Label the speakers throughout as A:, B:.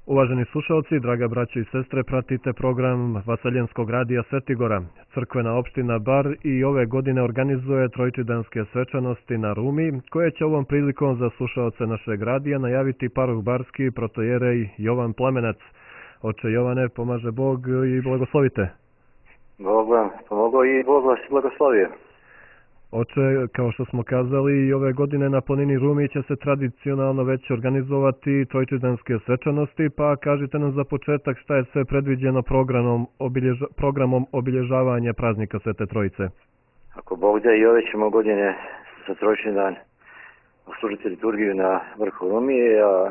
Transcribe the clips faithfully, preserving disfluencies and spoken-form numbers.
A: Uvaženi slušalci, draga braćo i sestre, pratite program Vaseljenskog radija Svetigora. Crkvena opština Bar i ove godine organizuje trojčidanske svečanosti na Rumi, koje će ovom prilikom za slušalce našeg radija najaviti paroh barski protojerej Jovan Plamenac. Oče Jovane, pomaže Bog i blagoslovite.
B: Bog vam pomogao i Bog vas blagoslovio.
A: Oče, kao što smo kazali, i ove godine na planini Rumi će se tradicionalno već organizovati trojčidanske svečanosti, pa kažite nam za početak šta je sve predviđeno programom, obilježa, programom obilježavanja praznika Svete Trojice.
B: Ako Bog da, i ove ćemo godine za trojčin dan služiti liturgiju na vrhu Rumije, a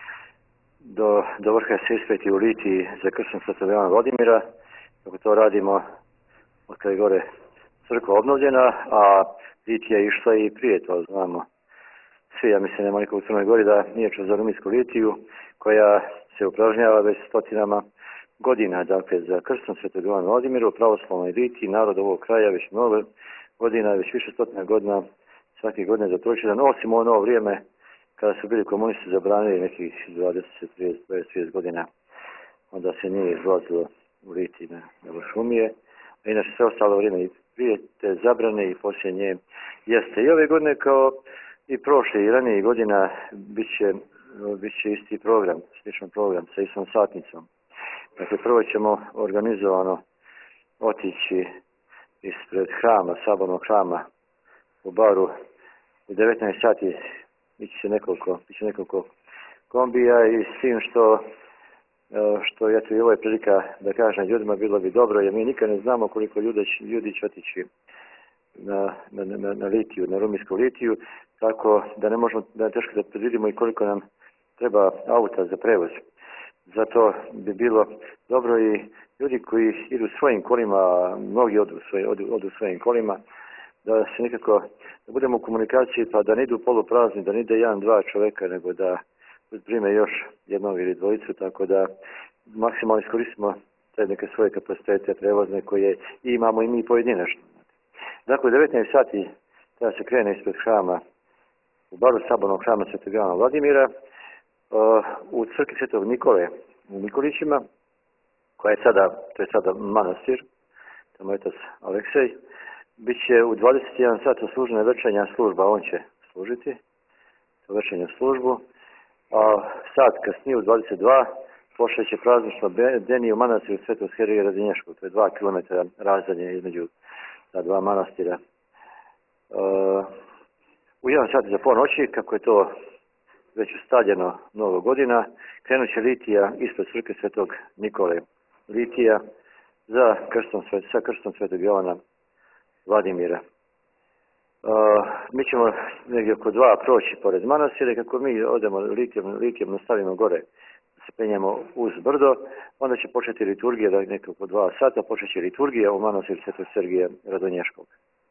B: do, do vrha se ispeti u Litiji za kršćan Svetog Jovana Vladimira. Kako to radimo od kada je gore crkva obnovljena, a Litija je išla i prije to, znamo svi, ja mislim nema nikog u Crnoj Gori da nije čuo za rumijsku Litiju, koja se upražnjava već stotinama godina, dakle za kršćan Svetog Jovana Vladimira u pravoslavnoj Litiji, narod ovog kraja već mnogo godina, već više stotina godina, svake godine za trojčidan, osim ono vrijeme kada su bili komunisti zabranili nekih dvadeset, trideset, trideset godina, onda se nije izlazilo u Litiji na, na vrh Rumije, a inače sve ostalo vrijeme i prije te zabrane i poslije nje jeste. I ove godine kao i prošle i ranije godina bit će, bit će isti program, sličan program sa istom satnicom. Dakle, prvo ćemo organizovano otići ispred hrama, sabornog hrama u Baru u devetnaest sati, bit će nekoliko, bit će nekoliko kombija i s tim što što eto i ovo je prilika da kažem ljudima bilo bi dobro, jer mi nikad ne znamo koliko ljudi, ljudi će otići na, na, na, na Litiju, na rumijsku Litiju, tako da ne možemo, da je teško da predvidimo i koliko nam treba auta za prevoz. Zato bi bilo dobro i ljudi koji idu svojim kolima, mnogi odu, svoj, odu, odu svojim kolima, da se nekako, da budemo u komunikaciji, pa da ne idu poluprazni, da ne ide jedan, dva čovjeka, nego da prime još jednog ili dvojicu, tako da maksimalno iskoristimo te neke svoje kapacitete prevozne koje imamo i mi pojedinačno. Dakle, u devetnaest sati treba se krene ispred hrama, u Baru sabornog hrama Svetog Jovana Vladimira, u crkvi Svetog Nikole u Nikolićima, koja je sada, to je sada manastir, tamo je otac Aleksej, bit će u dvadeset jedan sat služena večernja služba, on će služiti večernju službu. A sad kasnije u dvadeset dva pošeće praznično bdjenje u manastiru Svetog Herige Radonješkog. To je dva kilometra razdalje između ta dva manastira. Uh, u jedan sat za ponoći, kako je to već ustaljeno mnogo godina, krenut će Litija ispred crkve Svetog Nikole. Litija za krstom, sa krstom Svetog Jovana Vladimira. Uh, mi ćemo negdje oko dva proći pored manastira, kako mi odemo litijom, litijom nastavimo gore, se penjemo uz brdo, onda će početi liturgija, da nekako dva sata počeće liturgija u manastiru Svetog Sergija Radonješkog.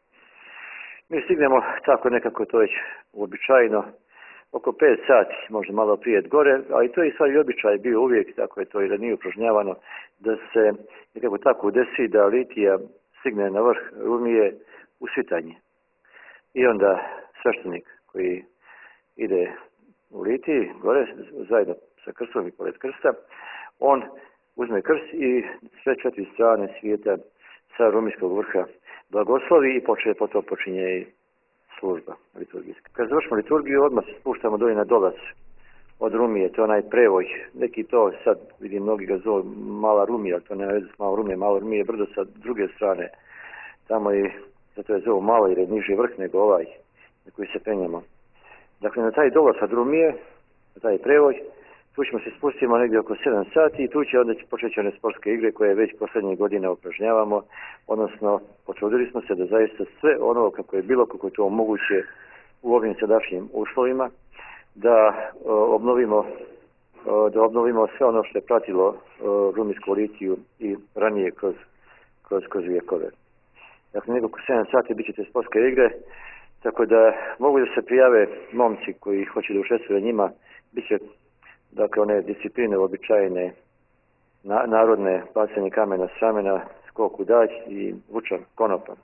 B: Mi stignemo tako nekako to već uobičajeno, oko pet sati, možda malo prije gore, ali to je i stvari običaj bio uvijek, tako je to i da nije upražnjavano, da se nekako tako desi da Litija stigne na vrh Rumije u svitanje. I onda sveštenik koji ide u Litiji, gore, zajedno sa krstom i pored krsta, on uzme krst i sve četiri strane svijeta sa rumijskog vrha blagoslovi i počne, potom počinje i služba liturgijska. Kad završimo liturgiju, odmah se spuštamo dolje na dolac od Rumije, to je onaj prevoj, neki to sad vidim mnogi ga zovu Mala Rumija, ali to nema veze s Mala Rumije, Mala Rumije je brdo sa druge strane, tamo i zato je zovu malo jer je niži vrh nego ovaj na koji se penjemo. Dakle, na taj dolaz od Rumije, na taj prevoj, tu ćemo se spustimo negdje oko sedam sati i tu će onda početi one sportske igre koje već posljednje godine upražnjavamo, odnosno potrudili smo se da zaista sve ono kako je bilo, kako je to moguće u ovim sadašnjim uslovima, da o, obnovimo o, da obnovimo sve ono što je pratilo o, rumijsku Litiju i ranije kroz, kroz, kroz vijekove. Dakle, nekako sedam sati bit ćete sportske igre, tako da mogu da se prijave momci koji hoće da učestvuju njima, bit će dakle one discipline običajne, na, narodne, bacanje kamena s ramena, skok u dalj i vuča konopa.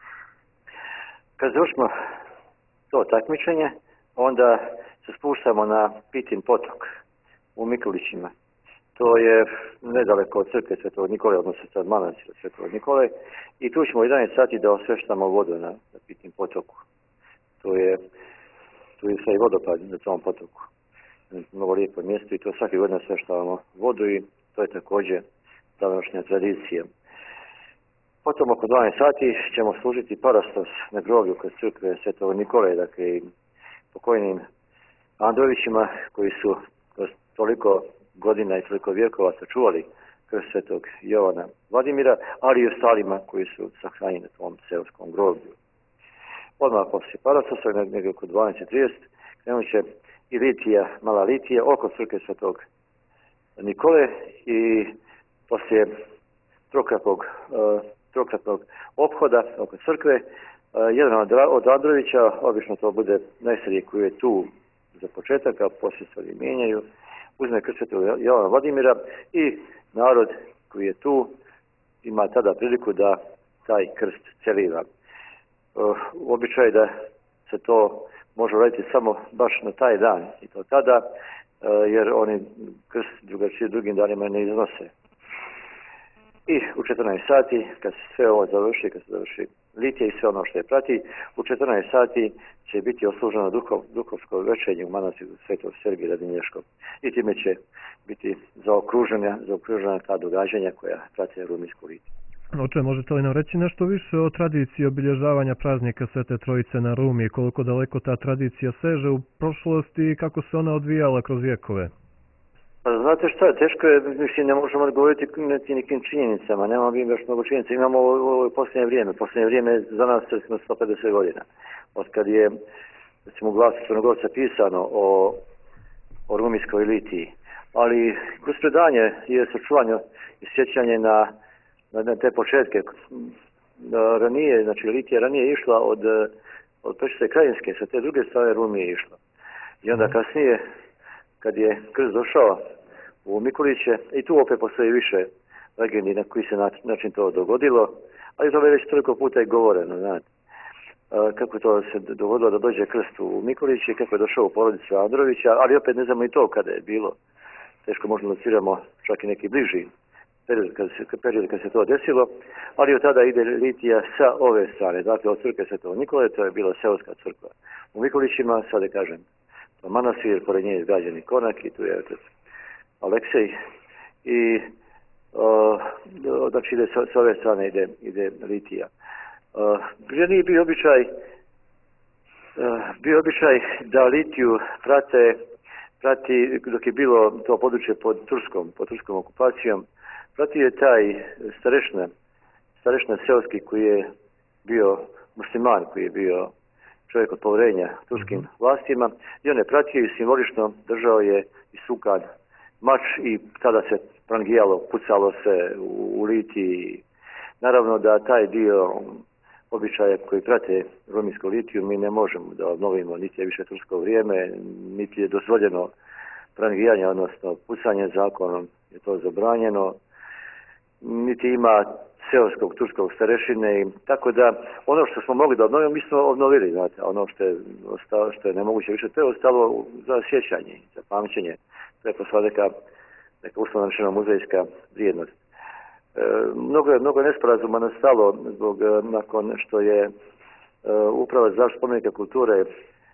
B: Kad završimo to takmičenje, onda se spuštamo na Pitin potok u Mikulićima. To je nedaleko od crkve Svetog Nikole, odnosno sad manastira Svetog Nikole. I tu ćemo jedanaest sati da osveštamo vodu na, na pitnim potoku. To je, tu je sve i vodopad na tom potoku. Mnogo lijepo mjesto i to svake godine osveštavamo vodu i to je također današnja tradicija. Potom oko dvanaest sati ćemo služiti parastos na groblju kod crkve Svetog Nikole, dakle i pokojnim Androvićima koji su toliko godina i toliko vjekova sačuvali krst Svetog Jovana Vladimira, ali i ostalima koji su sahranjeni na tom seoskom groblju. Odmah poslije parastosa, negdje oko dvanaest trideset, krenut će i litija, mala litija oko crkve Svetog Nikole i poslije trokratnog, uh, trokratnog ophoda oko crkve, uh, jedan od, od Androvića, obično to bude najstariji koji je tu za početak, a poslije stvari mijenjaju, uzme krst Svetog Jovana Vladimira i narod koji je tu ima tada priliku da taj krst celira. Uh, običaj je da se to može raditi samo baš na taj dan i to tada, uh, jer oni krst drugačije drugim danima ne iznose. I u četrnaest sati, kad se sve ovo završi, kad se završi litija i sve ono što je prati, u četrnaest sati će biti osluženo duhov, duhovsko večernje u manastiru Svetog Sergija Radinješkog. I time će biti zaokružena, zaokružena ta događanja koja prate rumijsku litiju.
A: Oče, možete li nam reći nešto više o tradiciji obilježavanja praznika Svete Trojice na Rumi, koliko daleko ta tradicija seže u prošlosti i kako se ona odvijala kroz vjekove?
B: Znate šta, teško je, mislim, ne možemo odgovoriti niti nekim činjenicama, nemamo bi baš mnogo činjenica, imamo ovo, ovo posljednje vrijeme, posljednje vrijeme je za nas recimo sto pedeset godina, od kad je, recimo, u glasu Crnogorca pisano o, o rumijskoj litiji, ali kroz predanje je sačuvanje i sjećanje na, na, na te početke. Ranije, znači litija ranije išla od, od Pečice Krajinske, sa te druge strane Rumije išla. I onda kasnije, kad je krst došao u Mikuliće, i tu opet postoji više legendi na koji se način to dogodilo, ali to je već toliko puta i govoreno, znate. Kako to se dogodilo da dođe krst u Mikuliće, kako je došao u porodicu Androvića, ali opet ne znamo i to kada je bilo. Teško možda lociramo čak i neki bliži period kad se, period kad se to desilo, ali od tada ide litija sa ove strane, dakle od crkve Svetog Nikole, to je bila seoska crkva u Mikulićima, sada kažem, manastir, pored nje izgrađeni konak i tu je Aleksej i uh, znači ide s, s ove strane ide, ide litija. Uh, nije bio običaj uh, bio običaj da litiju prate prati, dok je bilo to područje pod turskom, pod turskom okupacijom, prati je taj starešna, starešna seoski koji je bio musliman, koji je bio čovjek od povjerenja turskim vlastima i on je pratio i simbolično držao je i sukan mač i tada se prangijalo, pucalo se u, u litiji. Naravno da taj dio običaja koji prate rumijsku litiju mi ne možemo da obnovimo, niti je više tursko vrijeme, niti je dozvoljeno prangijanje, odnosno pucanje zakonom je to zabranjeno, niti ima seoskog turskog starešine, tako da ono što smo mogli da obnovimo, mi smo obnovili, znate, ono što je, ostalo, što je nemoguće više, to je ostalo za sjećanje, za pamćenje, to je posla neka, neka uslovno rečeno muzejska vrijednost. E, mnogo je, mnogo je nesporazuma nastalo zbog, nakon što je e, uprava za zaštitu spomenika kulture e,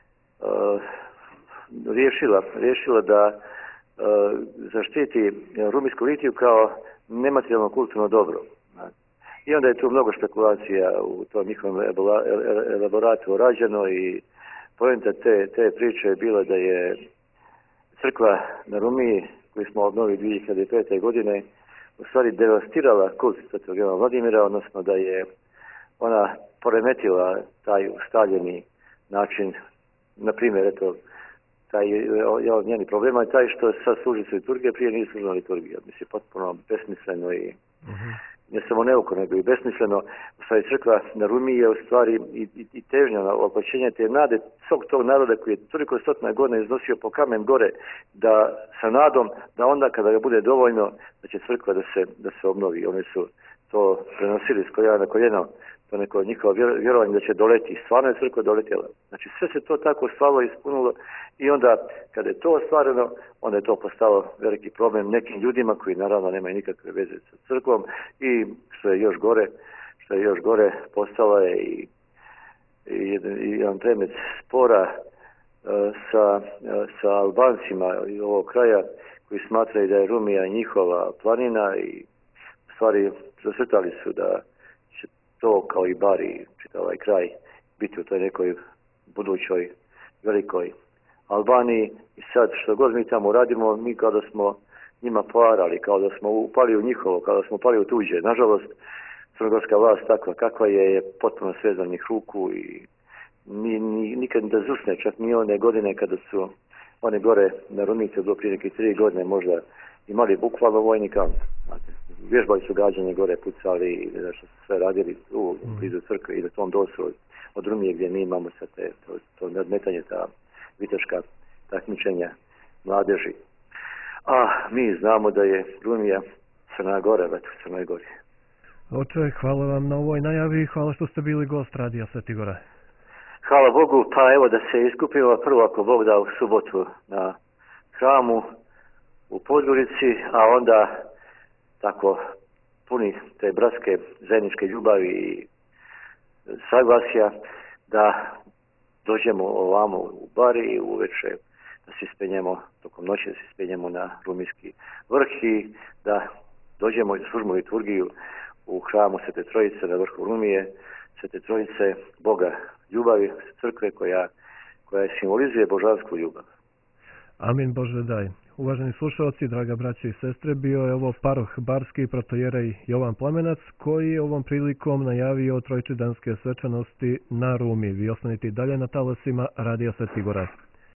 B: riješila, riješila da e, zaštiti rumijsku litiju kao nematerijalno kulturno dobro. I onda je tu mnogo špekulacija u tom njihovom elaboratu rađeno i poenta te, te priče je bila da je crkva na Rumiji, koju smo obnovili dvije hiljade pete. godine, u stvari devastirala kult Svetog Jovana Vladimira, odnosno da je ona poremetila taj ustaljeni način, na primjer, eto, taj njeni problema je taj što sad služi se liturgija, prije nije služila liturgija. Mislim, potpuno besmisleno i uh-huh. ne samo neuko, nego i besmisleno. U stvari crkva na Rumiji je u stvari i, i, i težnja na opaćenje te nade svog tog naroda koji je toliko stotina godina iznosio po kamen gore, da sa nadom da onda kada ga bude dovoljno da će crkva da se, da se obnovi. Oni su to prenosili s koljena na koljeno to neko njihovo vjerovanje da će doleti. Stvarno je crkva doletjela. Znači sve se to tako stvarno ispunilo i onda kada je to ostvareno, onda je to postalo veliki problem nekim ljudima koji naravno nemaju nikakve veze sa crkvom i što je još gore, što je još gore postala je i, i jedan predmet spora sa, sa Albancima iz ovog kraja koji smatraju da je Rumija njihova planina i u stvari zasrtali su da će to kao i Bar i čitav ovaj kraj biti u toj nekoj budućoj velikoj Albaniji i sad što god mi tamo radimo, mi kao da smo njima poarali, kao da smo upali u njihovo, kao da smo upali u tuđe. Nažalost, crnogorska vlast takva kakva je, je potpuno svezanih ruku i ni, ni, nikad da zusne, čak ni one godine kada su one gore na Rumice, do prije nekih tri godine možda imali bukvalno vojni kamp. Vježbali su gađanje gore, pucali i da što su sve radili u blizu crkve i na tom dosu od Rumije gdje mi imamo sad te, to, to nadmetanje, ta viteška takmičenja mladeži. A mi znamo da je Rumija Crna Gora, već u Crnoj Gori.
A: Oče, hvala vam na ovoj najavi i hvala što ste bili gost Radija Sveti Gora.
B: Hvala Bogu, pa evo da se iskupimo prvo ako Bog da u subotu na hramu u Podgorici, a onda tako puni te bratske zajedničke ljubavi i saglasja da dođemo ovamo u Bari i uveče da se ispenjemo, tokom noći da se ispenjemo na Rumijski vrh i da dođemo i služimo liturgiju u hramu Svete Trojice na vrhu Rumije, Svete Trojice Boga ljubavi, crkve koja, koja simbolizuje božansku ljubav.
A: Amin Bože daj. Uvaženi slušalci, draga braće i sestre, bio je ovo paroh barski protojerej Jovan Plamenac koji je ovom prilikom najavio trojčidanske svečanosti na Rumi. Vi ostanite dalje na talasima Radija Sveti Gora.